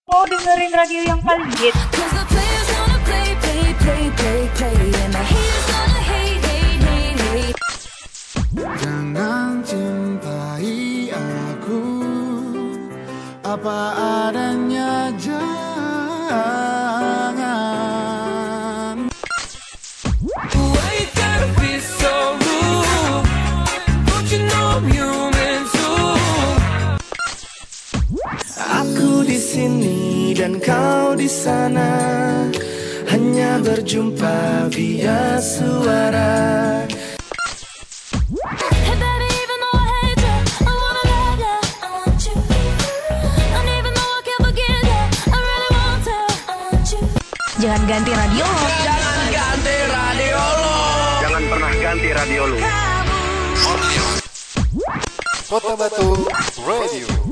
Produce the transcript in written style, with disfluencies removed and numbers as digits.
Mau dengerin radio yang paling hits. Jangan cintai aku apa adanya, jangan. Why you gotta be so rude? Don't you know I'm human too? Aku di sini dan kau di sana, hanya berjumpa via suara. Jangan ganti radio lo. Jangan ganti radio lo. Jangan pernah ganti radio lu. Kota Batu Radio.